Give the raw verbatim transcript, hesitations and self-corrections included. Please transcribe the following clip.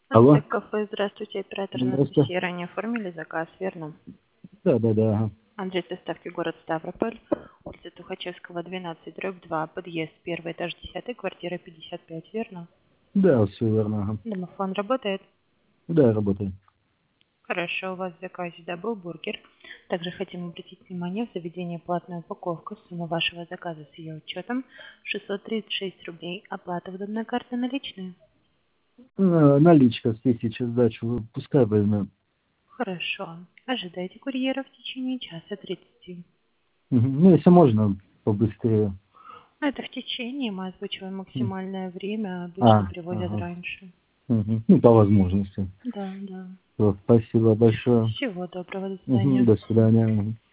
Алло. Ацтек кафе, здравствуйте, оператор Здравствуйте. Анастасия. Ранее оформили заказ, верно? Да, да, да. Ага. Адрес доставки город Ставрополь, улица Тухачевского, двенадцать, дробь два, подъезд, первый этаж, десятый, квартира пятьдесят пять, верно? Да, все верно. Ага. Домофон работает? Да, работаю. Хорошо, у вас в заказе, да, был бургер. Также хотим обратить внимание, в заведении платная упаковка, сумма вашего заказа с ее учетом шестьсот тридцать шесть рублей, оплата выданной карты наличные. На- Наличка с тысячи сдачу, пускай возьмем. Хорошо, ожидайте курьера в течение часа тридцати. Мгм. Ну, если можно, побыстрее. Ну, это в течение, мы озвучиваем М. максимальное время, обычно А, привозят ага. раньше. Мгм. Ну, по возможности. Да, да. Всё, спасибо большое. Всего доброго, до Мгм. свидания. До свидания. Мгм.